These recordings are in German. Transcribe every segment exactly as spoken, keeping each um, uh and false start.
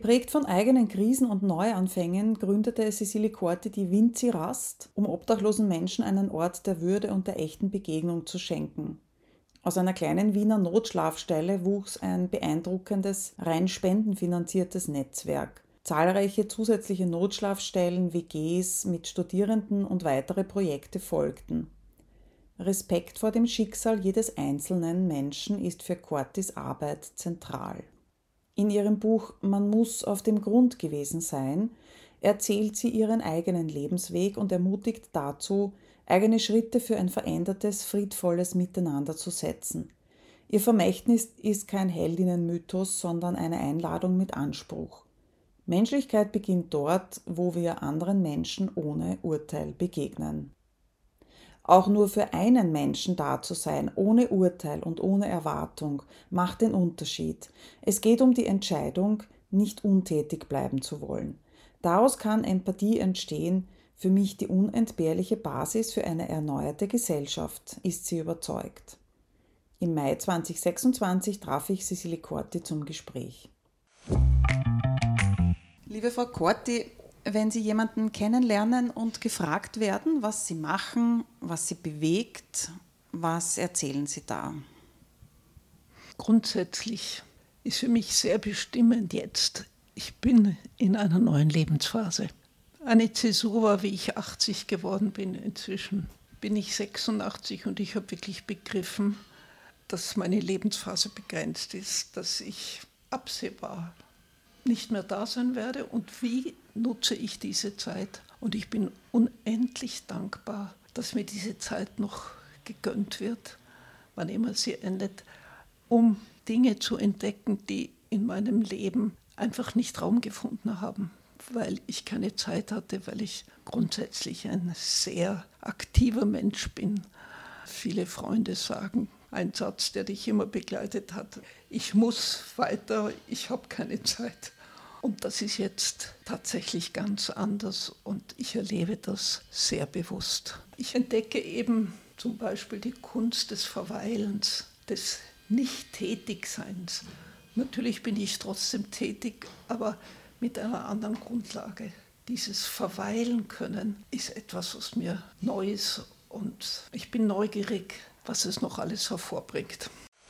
Geprägt von eigenen Krisen und Neuanfängen gründete Cecilie Corti die Vinci Rast, um obdachlosen Menschen einen Ort der Würde und der echten Begegnung zu schenken. Aus einer kleinen Wiener Notschlafstelle wuchs ein beeindruckendes, rein spendenfinanziertes Netzwerk. Zahlreiche zusätzliche Notschlafstellen, W Gs mit Studierenden und weitere Projekte folgten. Respekt vor dem Schicksal jedes einzelnen Menschen ist für Cortis Arbeit zentral. In ihrem Buch Man muss auf dem Grund gewesen sein erzählt sie ihren eigenen Lebensweg und ermutigt dazu, eigene Schritte für ein verändertes, friedvolles Miteinander zu setzen. Ihr Vermächtnis ist kein Heldinnenmythos, sondern eine Einladung mit Anspruch. Menschlichkeit beginnt dort, wo wir anderen Menschen ohne Urteil begegnen. Auch nur für einen Menschen da zu sein, ohne Urteil und ohne Erwartung, macht den Unterschied. Es geht um die Entscheidung, nicht untätig bleiben zu wollen. Daraus kann Empathie entstehen, für mich die unentbehrliche Basis für eine erneuerte Gesellschaft, ist sie überzeugt. Im Mai zweitausendsechsundzwanzig traf ich Cecilie Corti zum Gespräch. Liebe Frau Corti, wenn Sie jemanden kennenlernen und gefragt werden, was Sie machen, was Sie bewegt, was erzählen Sie da? Grundsätzlich ist für mich sehr bestimmend jetzt, ich bin in einer neuen Lebensphase. Eine Zäsur war, wie ich achtzig geworden bin. Inzwischen bin ich sechsundachtzig und ich habe wirklich begriffen, dass meine Lebensphase begrenzt ist, dass ich absehbar nicht mehr da sein werde und wie nutze ich diese Zeit. Und ich bin unendlich dankbar, dass mir diese Zeit noch gegönnt wird, wann immer sie endet, um Dinge zu entdecken, die in meinem Leben einfach nicht Raum gefunden haben, weil ich keine Zeit hatte, weil ich grundsätzlich ein sehr aktiver Mensch bin. Viele Freunde sagen, ein Satz, der dich immer begleitet hat, ich muss weiter, ich habe keine Zeit. Und das ist jetzt tatsächlich ganz anders und ich erlebe das sehr bewusst. Ich entdecke eben zum Beispiel die Kunst des Verweilens, des Nicht-Tätigseins. Natürlich bin ich trotzdem tätig, aber mit einer anderen Grundlage. Dieses Verweilen können ist etwas, was mir neu ist und ich bin neugierig, was es noch alles hervorbringt.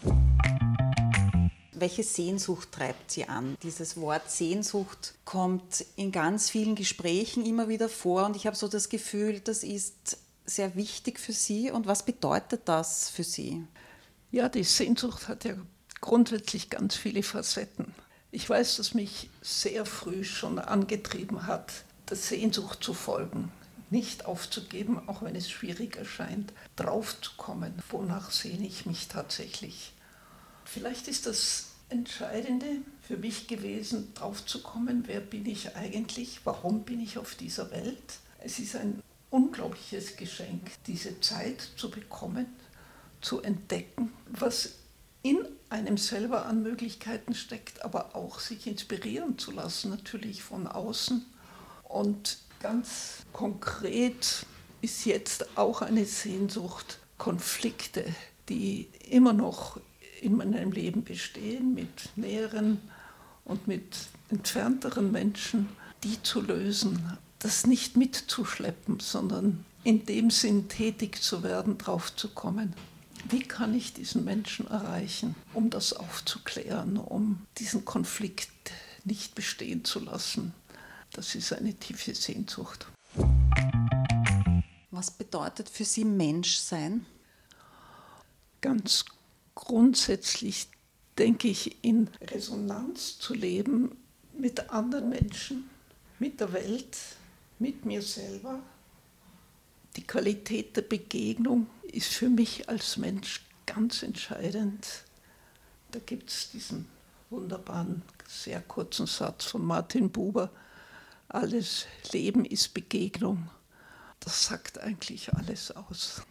Welche Sehnsucht treibt Sie an? Dieses Wort Sehnsucht kommt in ganz vielen Gesprächen immer wieder vor und ich habe so das Gefühl, das ist sehr wichtig für Sie. Und was bedeutet das für Sie? Ja, die Sehnsucht hat ja grundsätzlich ganz viele Facetten. Ich weiß, dass mich sehr früh schon angetrieben hat, der Sehnsucht zu folgen, nicht aufzugeben, auch wenn es schwierig erscheint, draufzukommen, wonach sehne ich mich tatsächlich. Vielleicht ist das Entscheidende für mich gewesen, draufzukommen, wer bin ich eigentlich, warum bin ich auf dieser Welt. Es ist ein unglaubliches Geschenk, diese Zeit zu bekommen, zu entdecken, was in einem selber an Möglichkeiten steckt, aber auch sich inspirieren zu lassen, natürlich von außen. Und ganz konkret ist jetzt auch eine Sehnsucht, Konflikte, die immer noch in meinem Leben bestehen, mit näheren und mit entfernteren Menschen, die zu lösen, das nicht mitzuschleppen, sondern in dem Sinn tätig zu werden, drauf zu kommen. Wie kann ich diesen Menschen erreichen, um das aufzuklären, um diesen Konflikt nicht bestehen zu lassen? Das ist eine tiefe Sehnsucht. Was bedeutet für Sie Menschsein? Ganz grundsätzlich denke ich, in Resonanz zu leben mit anderen Menschen, mit der Welt, mit mir selber. Die Qualität der Begegnung ist für mich als Mensch ganz entscheidend. Da gibt es diesen wunderbaren, sehr kurzen Satz von Martin Buber, alles Leben ist Begegnung. Das sagt eigentlich alles aus.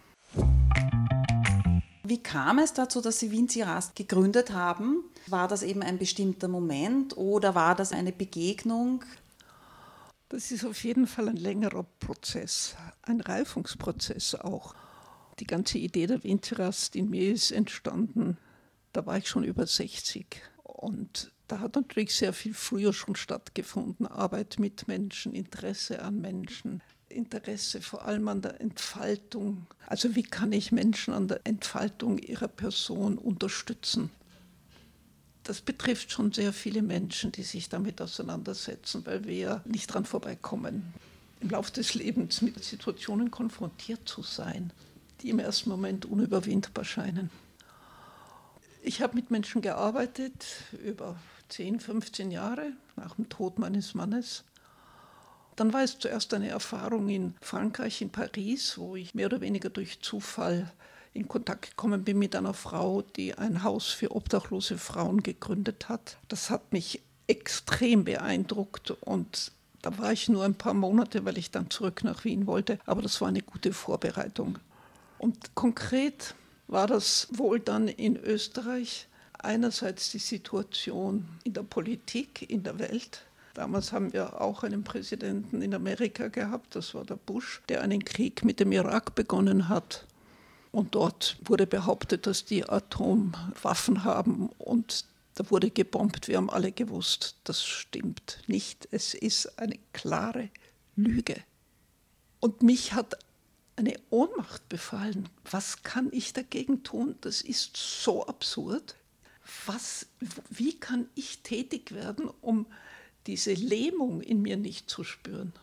Wie kam es dazu, dass Sie Vinci Rast gegründet haben? War das eben ein bestimmter Moment oder war das eine Begegnung? Das ist auf jeden Fall ein längerer Prozess, ein Reifungsprozess auch. Die ganze Idee der Vinci Rast in mir ist entstanden, da war ich schon über sechzig. Und Da hat natürlich sehr viel früher schon stattgefunden. Arbeit mit Menschen, Interesse an Menschen, Interesse vor allem an der Entfaltung. Also wie kann ich Menschen an der Entfaltung ihrer Person unterstützen? Das betrifft schon sehr viele Menschen, die sich damit auseinandersetzen, weil wir ja nicht dran vorbeikommen, im Laufe des Lebens mit Situationen konfrontiert zu sein, die im ersten Moment unüberwindbar scheinen. Ich habe mit Menschen gearbeitet über zehn, fünfzehn Jahre nach dem Tod meines Mannes. Dann war es zuerst eine Erfahrung in Frankreich, in Paris, wo ich mehr oder weniger durch Zufall in Kontakt gekommen bin mit einer Frau, die ein Haus für obdachlose Frauen gegründet hat. Das hat mich extrem beeindruckt und da war ich nur ein paar Monate, weil ich dann zurück nach Wien wollte, aber das war eine gute Vorbereitung. Und konkret war das wohl dann in Österreich einerseits die Situation in der Politik, in der Welt. Damals haben wir auch einen Präsidenten in Amerika gehabt, das war der Bush, der einen Krieg mit dem Irak begonnen hat. Und dort wurde behauptet, dass die Atomwaffen haben und da wurde gebombt. Wir haben alle gewusst, das stimmt nicht. Es ist eine klare Lüge. Und mich hat eine Ohnmacht befallen. Was kann ich dagegen tun? Das ist so absurd. Was, wie kann ich tätig werden, um diese Lähmung in mir nicht zu spüren?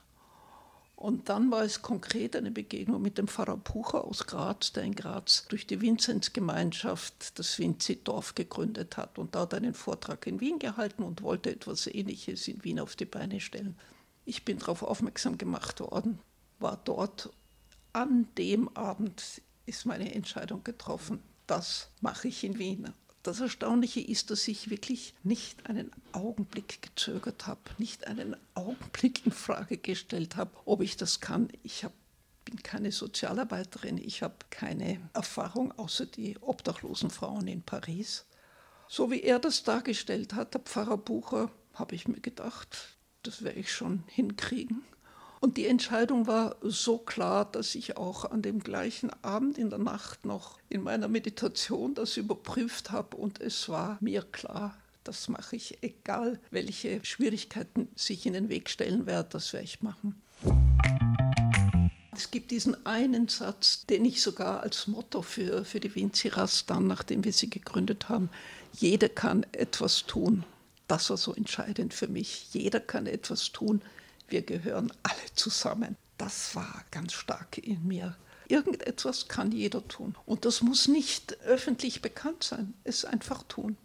Und dann war es konkret eine Begegnung mit dem Pfarrer Pucher aus Graz, der in Graz durch die Vinzenzgemeinschaft das Vinzi-Dorf gegründet hat. Und da hat er einen Vortrag in Wien gehalten und wollte etwas Ähnliches in Wien auf die Beine stellen. Ich bin darauf aufmerksam gemacht worden, war dort. An dem Abend ist meine Entscheidung getroffen, das mache ich in Wien. Das Erstaunliche ist, dass ich wirklich nicht einen Augenblick gezögert habe, nicht einen Augenblick in Frage gestellt habe, ob ich das kann. Ich hab, bin keine Sozialarbeiterin, ich habe keine Erfahrung außer die obdachlosen Frauen in Paris. So wie er das dargestellt hat, der Pfarrer Bucher, habe ich mir gedacht, das werde ich schon hinkriegen. Und die Entscheidung war so klar, dass ich auch an dem gleichen Abend in der Nacht noch in meiner Meditation das überprüft habe. Und es war mir klar, das mache ich, egal welche Schwierigkeiten sich in den Weg stellen werden, das werde ich machen. Es gibt diesen einen Satz, den ich sogar als Motto für, für die Vinzi-Rast dann, nachdem wir sie gegründet haben, jeder kann etwas tun. Das war so entscheidend für mich. Jeder kann etwas tun. Wir gehören alle zusammen. Das war ganz stark in mir. Irgendetwas kann jeder tun. Und das muss nicht öffentlich bekannt sein. Es einfach tun.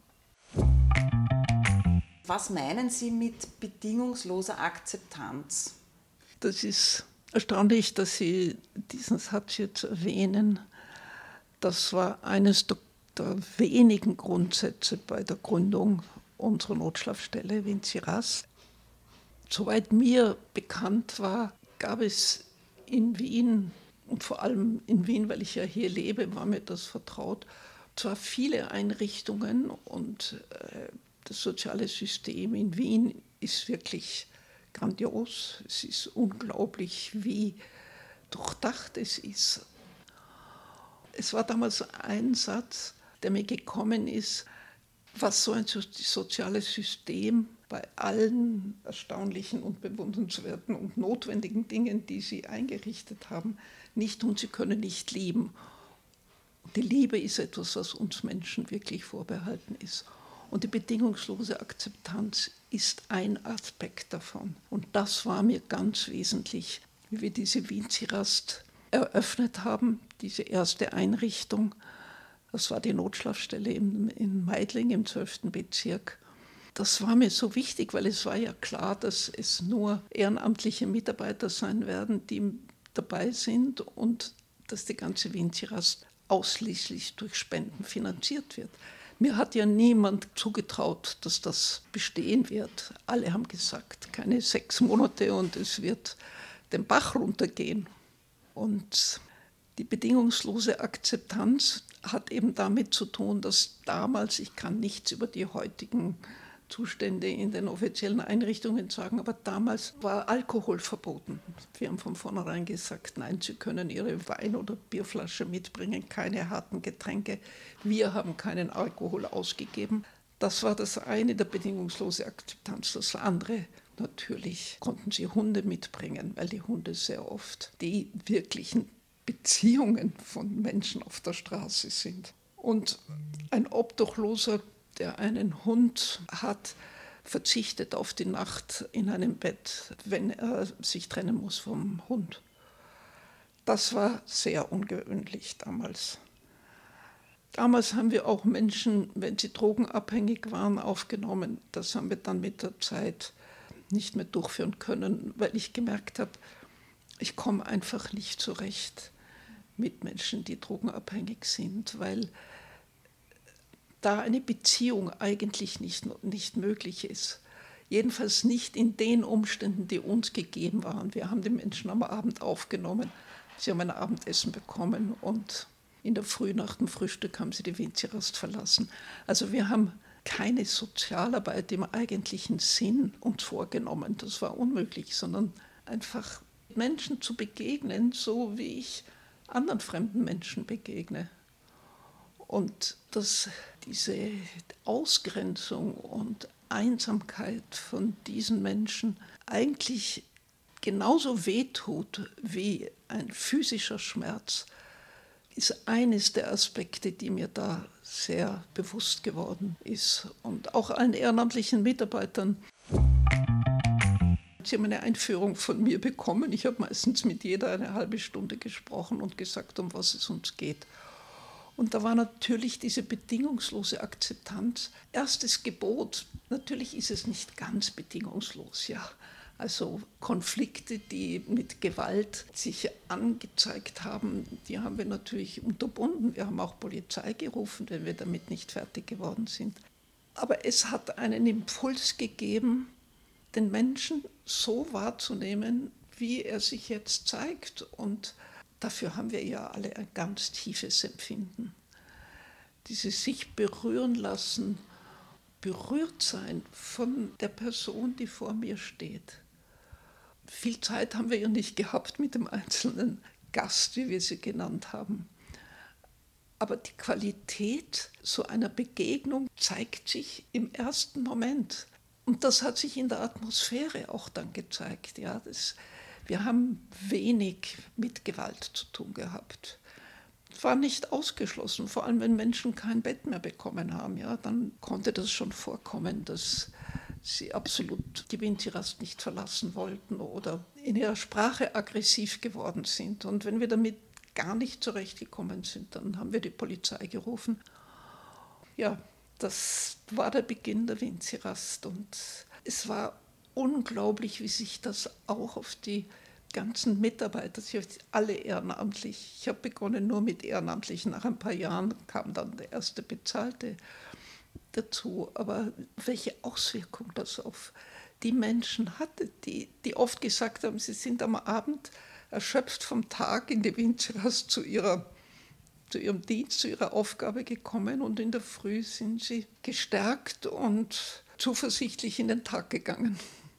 Was meinen Sie mit bedingungsloser Akzeptanz? Das ist erstaunlich, dass Sie diesen Satz jetzt erwähnen. Das war eines der, der wenigen Grundsätze bei der Gründung unserer Notschlafstelle Vinzi-Rast. Soweit mir bekannt war, gab es in Wien, und vor allem in Wien, weil ich ja hier lebe, war mir das vertraut, zwar viele Einrichtungen und äh, das soziale System in Wien ist wirklich grandios. Es ist unglaublich, wie durchdacht es ist. Es war damals ein Satz, der mir gekommen ist, was so ein soziales System bei allen erstaunlichen und bewundernswerten und notwendigen Dingen, die sie eingerichtet haben, nicht tun. Sie können nicht lieben. Die Liebe ist etwas, was uns Menschen wirklich vorbehalten ist. Und die bedingungslose Akzeptanz ist ein Aspekt davon. Und das war mir ganz wesentlich, wie wir diese Vinzi-Rast eröffnet haben, diese erste Einrichtung. Das war die Notschlafstelle in, in Meidling im zwölften Bezirk. Das war mir so wichtig, weil es war ja klar, dass es nur ehrenamtliche Mitarbeiter sein werden, die dabei sind und dass die ganze Vinzi-Rast ausschließlich durch Spenden finanziert wird. Mir hat ja niemand zugetraut, dass das bestehen wird. Alle haben gesagt, keine sechs Monate und es wird den Bach runtergehen. Und die bedingungslose Akzeptanz hat eben damit zu tun, dass damals, ich kann nichts über die heutigen Zustände in den offiziellen Einrichtungen sagen, aber damals war Alkohol verboten. Wir haben von vornherein gesagt, nein, Sie können Ihre Wein- oder Bierflasche mitbringen, keine harten Getränke. Wir haben keinen Alkohol ausgegeben. Das war das eine, der bedingungslose Akzeptanz. Das andere, natürlich konnten sie Hunde mitbringen, weil die Hunde sehr oft die wirklichen Beziehungen von Menschen auf der Straße sind. Und ein Obdachloser, der einen Hund hat, verzichtet auf die Nacht in einem Bett, wenn er sich trennen muss vom Hund. Das war sehr ungewöhnlich damals. Damals haben wir auch Menschen, wenn sie drogenabhängig waren, aufgenommen. Das haben wir dann mit der Zeit nicht mehr durchführen können, weil ich gemerkt habe, ich komme einfach nicht zurecht mit Menschen, die drogenabhängig sind, weil da eine Beziehung eigentlich nicht, nicht möglich ist. Jedenfalls nicht in den Umständen, die uns gegeben waren. Wir haben die Menschen am Abend aufgenommen, sie haben ein Abendessen bekommen und in der Früh nach dem Frühstück haben sie die Vinci-Rast verlassen. Also wir haben keine Sozialarbeit im eigentlichen Sinn uns vorgenommen. Das war unmöglich, sondern einfach Menschen zu begegnen, so wie ich anderen fremden Menschen begegne. Und dass diese Ausgrenzung und Einsamkeit von diesen Menschen eigentlich genauso wehtut wie ein physischer Schmerz, ist eines der Aspekte, die mir da sehr bewusst geworden ist. Und auch allen ehrenamtlichen Mitarbeitern. Sie haben eine Einführung von mir bekommen. Ich habe meistens mit jeder eine halbe Stunde gesprochen und gesagt, um was es uns geht. Und da war natürlich diese bedingungslose Akzeptanz erstes Gebot. Natürlich ist es nicht ganz bedingungslos, ja. Also Konflikte, die mit Gewalt sich angezeigt haben, die haben wir natürlich unterbunden. Wir haben auch Polizei gerufen, wenn wir damit nicht fertig geworden sind. Aber es hat einen Impuls gegeben, den Menschen so wahrzunehmen, wie er sich jetzt zeigt. Und dafür haben wir ja alle ein ganz tiefes Empfinden. Dieses sich berühren lassen, berührt sein von der Person, die vor mir steht. Viel Zeit haben wir ja nicht gehabt mit dem einzelnen Gast, wie wir sie genannt haben. Aber die Qualität so einer Begegnung zeigt sich im ersten Moment. Und das hat sich in der Atmosphäre auch dann gezeigt. Ja, das, wir haben wenig mit Gewalt zu tun gehabt. Es war nicht ausgeschlossen, vor allem wenn Menschen kein Bett mehr bekommen haben. Ja, dann konnte das schon vorkommen, dass sie absolut die Vinci-Rast nicht verlassen wollten oder in ihrer Sprache aggressiv geworden sind. Und wenn wir damit gar nicht zurechtgekommen sind, dann haben wir die Polizei gerufen. Ja, das war der Beginn der Vinci-Rast und es war unglaublich, wie sich das auch auf die ganzen Mitarbeiter, sie alle ehrenamtlich. Ich habe begonnen nur mit Ehrenamtlichen, nach ein paar Jahren kam dann der erste Bezahlte dazu, aber welche Auswirkung das auf die Menschen hatte, die, die oft gesagt haben, sie sind am Abend erschöpft vom Tag in die Vinci-Rast zu ihrer zu ihrem Dienst, zu ihrer Aufgabe gekommen und in der Früh sind sie gestärkt und zuversichtlich in den Tag gegangen.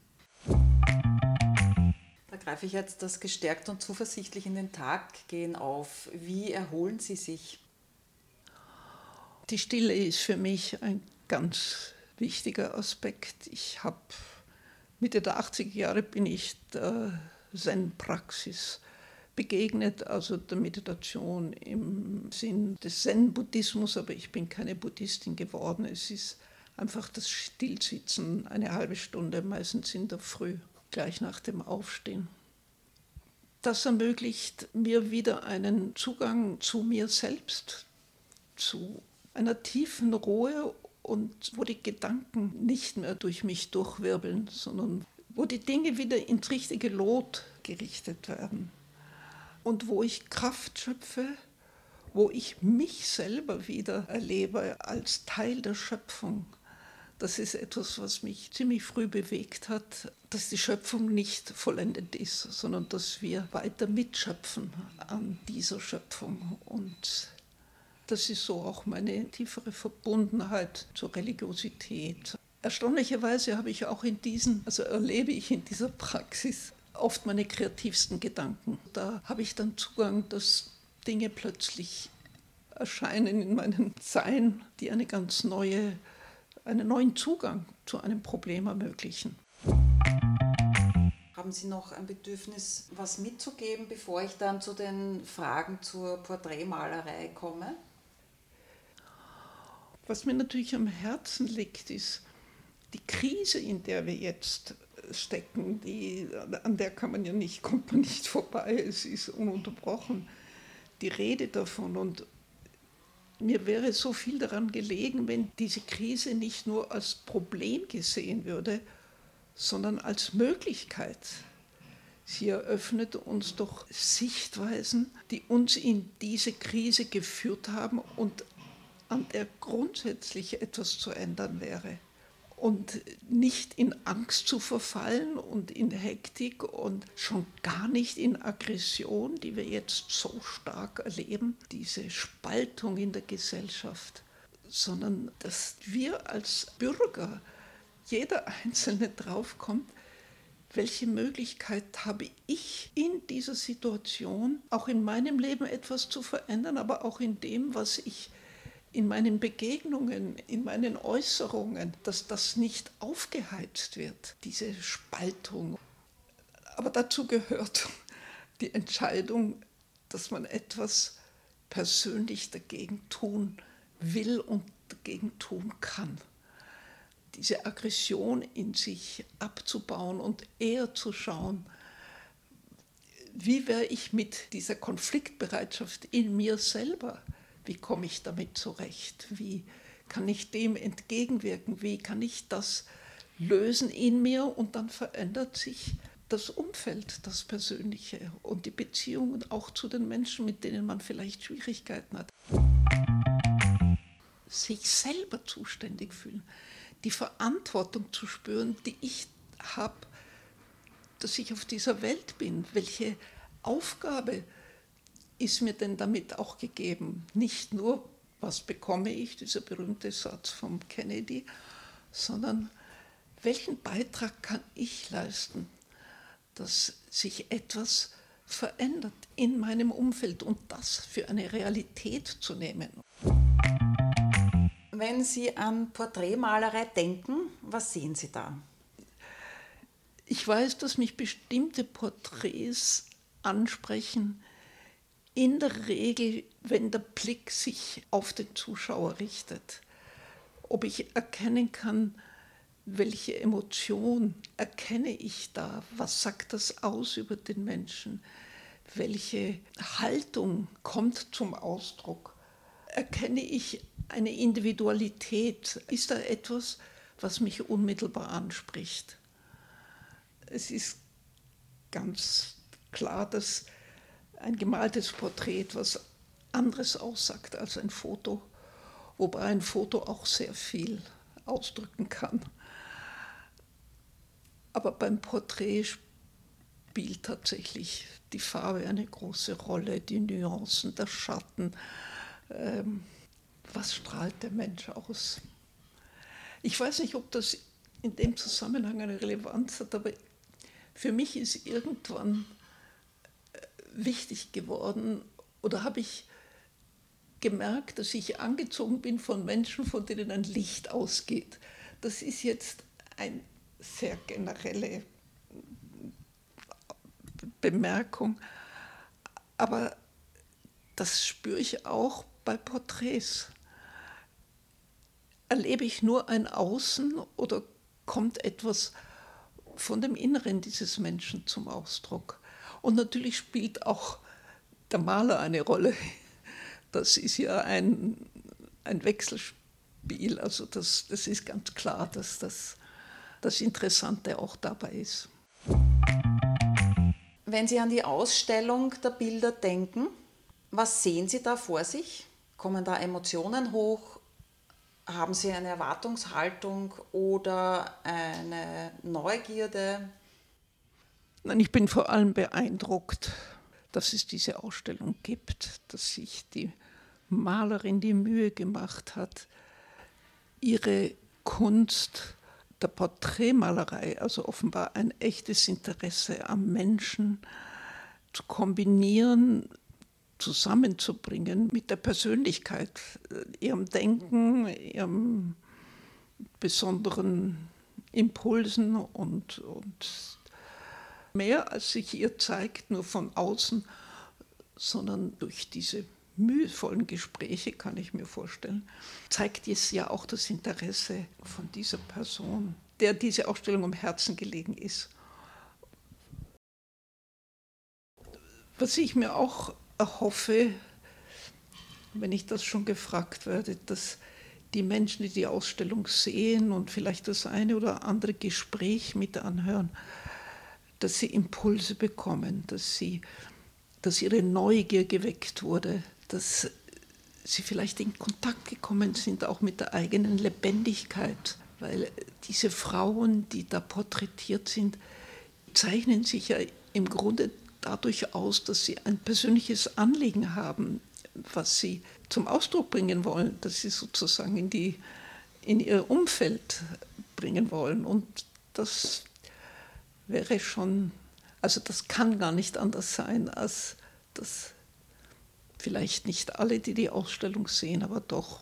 Da greife ich jetzt das gestärkt und zuversichtlich in den Tag gehen auf. Wie erholen Sie sich? Die Stille ist für mich ein ganz wichtiger Aspekt. Ich habe Mitte der achtziger Jahre bin ich der Zen-Praxis begegnet, also der Meditation im Sinn des Zen-Buddhismus, aber ich bin keine Buddhistin geworden. Es ist einfach das Stillsitzen, eine halbe Stunde, meistens in der Früh, gleich nach dem Aufstehen. Das ermöglicht mir wieder einen Zugang zu mir selbst, zu einer tiefen Ruhe und wo die Gedanken nicht mehr durch mich durchwirbeln, sondern wo die Dinge wieder ins richtige Lot gerichtet werden. Und wo ich Kraft schöpfe, wo ich mich selber wieder erlebe als Teil der Schöpfung. Das ist etwas, was mich ziemlich früh bewegt hat, dass die Schöpfung nicht vollendet ist, sondern dass wir weiter mitschöpfen an dieser Schöpfung. Und das ist so auch meine tiefere Verbundenheit zur Religiosität. Erstaunlicherweise habe ich auch in diesen, also erlebe ich in dieser Praxis oft meine kreativsten Gedanken. Da habe ich dann Zugang, dass Dinge plötzlich erscheinen in meinem Sein, die eine ganz neue einen neuen Zugang zu einem Problem ermöglichen. Haben Sie noch ein Bedürfnis, was mitzugeben, bevor ich dann zu den Fragen zur Porträtmalerei komme? Was mir natürlich am Herzen liegt, ist die Krise, in der wir jetzt stecken. Die, an der kann man ja nicht, kommt man nicht vorbei. Es ist ununterbrochen die Rede davon. Und mir wäre so viel daran gelegen, wenn diese Krise nicht nur als Problem gesehen würde, sondern als Möglichkeit. Sie eröffnet uns doch Sichtweisen, die uns in diese Krise geführt haben und an der grundsätzlich etwas zu ändern wäre. Und nicht in Angst zu verfallen und in Hektik und schon gar nicht in Aggression, die wir jetzt so stark erleben, diese Spaltung in der Gesellschaft, sondern dass wir als Bürger, jeder Einzelne draufkommt, welche Möglichkeit habe ich in dieser Situation, auch in meinem Leben etwas zu verändern, aber auch in dem, was ich in meinen Begegnungen, in meinen Äußerungen, dass das nicht aufgeheizt wird, diese Spaltung. Aber dazu gehört die Entscheidung, dass man etwas persönlich dagegen tun will und dagegen tun kann. Diese Aggression in sich abzubauen und eher zu schauen, wie wäre ich mit dieser Konfliktbereitschaft in mir selber? Wie komme ich damit zurecht? Wie kann ich dem entgegenwirken? Wie kann ich das lösen in mir? Und dann verändert sich das Umfeld, das Persönliche und die Beziehungen auch zu den Menschen, mit denen man vielleicht Schwierigkeiten hat. Sich selber zuständig fühlen, die Verantwortung zu spüren, die ich habe, dass ich auf dieser Welt bin. Welche Aufgabe ist mir denn damit auch gegeben? Nicht nur, was bekomme ich, dieser berühmte Satz von Kennedy, sondern welchen Beitrag kann ich leisten, dass sich etwas verändert in meinem Umfeld und das für eine Realität zu nehmen. Wenn Sie an Porträtmalerei denken, was sehen Sie da? Ich weiß, dass mich bestimmte Porträts ansprechen, in der Regel, wenn der Blick sich auf den Zuschauer richtet. Ob ich erkennen kann, welche Emotion erkenne ich da, was sagt das aus über den Menschen, welche Haltung kommt zum Ausdruck, erkenne ich eine Individualität, ist da etwas, was mich unmittelbar anspricht. Es ist ganz klar, dass ein gemaltes Porträt etwas anderes aussagt als ein Foto, wobei ein Foto auch sehr viel ausdrücken kann. Aber beim Porträt spielt tatsächlich die Farbe eine große Rolle, die Nuancen, der Schatten. Ähm, was strahlt der Mensch aus? Ich weiß nicht, ob das in dem Zusammenhang eine Relevanz hat, aber für mich ist irgendwann wichtig geworden oder habe ich gemerkt, dass ich angezogen bin von Menschen, von denen ein Licht ausgeht. Das ist jetzt eine sehr generelle Bemerkung, aber das spüre ich auch bei Porträts. Erlebe ich nur ein Außen oder kommt etwas von dem Inneren dieses Menschen zum Ausdruck? Und natürlich spielt auch der Maler eine Rolle. Das ist ja ein, ein Wechselspiel. Also das, das ist ganz klar, dass das das Interessante auch dabei ist. Wenn Sie an die Ausstellung der Bilder denken, was sehen Sie da vor sich? Kommen da Emotionen hoch? Haben Sie eine Erwartungshaltung oder eine Neugierde? Nein, ich bin vor allem beeindruckt, dass es diese Ausstellung gibt, dass sich die Malerin die Mühe gemacht hat, ihre Kunst der Porträtmalerei, also offenbar ein echtes Interesse am Menschen, zu kombinieren, zusammenzubringen mit der Persönlichkeit, ihrem Denken, ihrem besonderen Impulsen und, und mehr als sich ihr zeigt, nur von außen, sondern durch diese mühevollen Gespräche, kann ich mir vorstellen, zeigt es ja auch das Interesse von dieser Person, der diese Ausstellung am Herzen gelegen ist. Was ich mir auch erhoffe, wenn ich das schon gefragt werde, dass die Menschen, die die Ausstellung sehen und vielleicht das eine oder andere Gespräch mit anhören, dass sie Impulse bekommen, dass, sie, dass ihre Neugier geweckt wurde, dass sie vielleicht in Kontakt gekommen sind, auch mit der eigenen Lebendigkeit, weil diese Frauen, die da porträtiert sind, zeichnen sich ja im Grunde dadurch aus, dass sie ein persönliches Anliegen haben, was sie zum Ausdruck bringen wollen, dass sie sozusagen in, die, in ihr Umfeld bringen wollen. Und das wäre schon, also das kann gar nicht anders sein, als dass vielleicht nicht alle, die die Ausstellung sehen, aber doch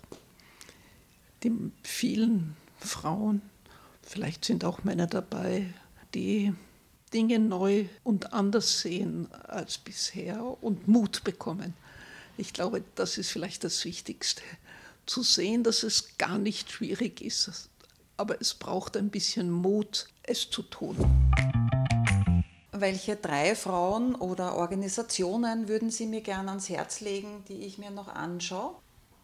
die vielen Frauen, vielleicht sind auch Männer dabei, die Dinge neu und anders sehen als bisher und Mut bekommen. Ich glaube, das ist vielleicht das Wichtigste, zu sehen, dass es gar nicht schwierig ist, aber es braucht ein bisschen Mut, es zu tun. Welche drei Frauen oder Organisationen würden Sie mir gerne ans Herz legen, die ich mir noch anschaue?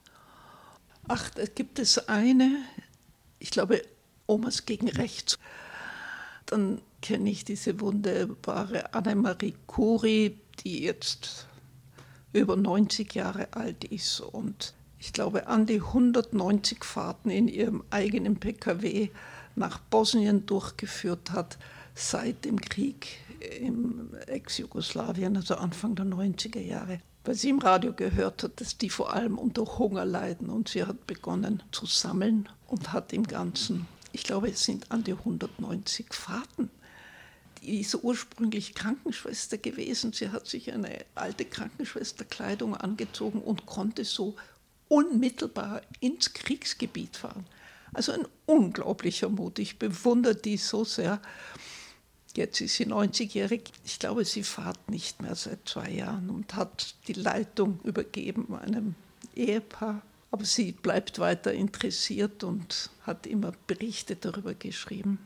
Ach, da gibt es eine, ich glaube, Omas gegen Rechts. Dann kenne ich diese wunderbare Annemarie Curie, die jetzt über neunzig Jahre alt ist und ich glaube an die hundertneunzig Fahrten in ihrem eigenen P K W nach Bosnien durchgeführt hat, seit dem Krieg im Ex-Jugoslawien, also Anfang der neunziger Jahre, weil sie im Radio gehört hat, dass die vor allem unter Hunger leiden und sie hat begonnen zu sammeln und hat im Ganzen, ich glaube es sind an die hundertneunzig Fahrten. Die ist ursprünglich Krankenschwester gewesen. Sie hat sich eine alte Krankenschwesterkleidung angezogen und konnte so unmittelbar ins Kriegsgebiet fahren. Also ein unglaublicher Mut. Ich bewundere die so sehr. Jetzt ist sie neunzigjährig. Ich glaube, sie fährt nicht mehr seit zwei Jahren und hat die Leitung übergeben einem Ehepaar. Aber sie bleibt weiter interessiert und hat immer Berichte darüber geschrieben.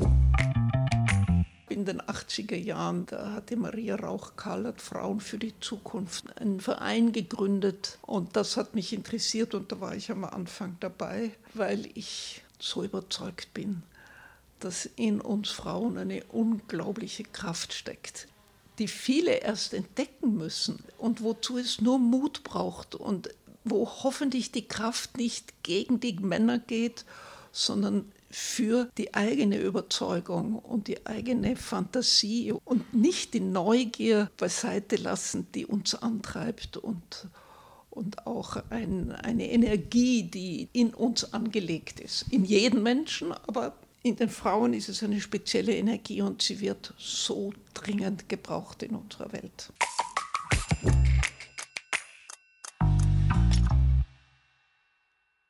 In den achtziger Jahren, da hat die Maria Rauch-Kallert Frauen für die Zukunft einen Verein gegründet und das hat mich interessiert und da war ich am Anfang dabei, weil ich so überzeugt bin, dass in uns Frauen eine unglaubliche Kraft steckt, die viele erst entdecken müssen und wozu es nur Mut braucht und wo hoffentlich die Kraft nicht gegen die Männer geht, sondern für die eigene Überzeugung und die eigene Fantasie und nicht die Neugier beiseite lassen, die uns antreibt und, und auch ein, eine Energie, die in uns angelegt ist. In jedem Menschen, aber in den Frauen ist es eine spezielle Energie und sie wird so dringend gebraucht in unserer Welt.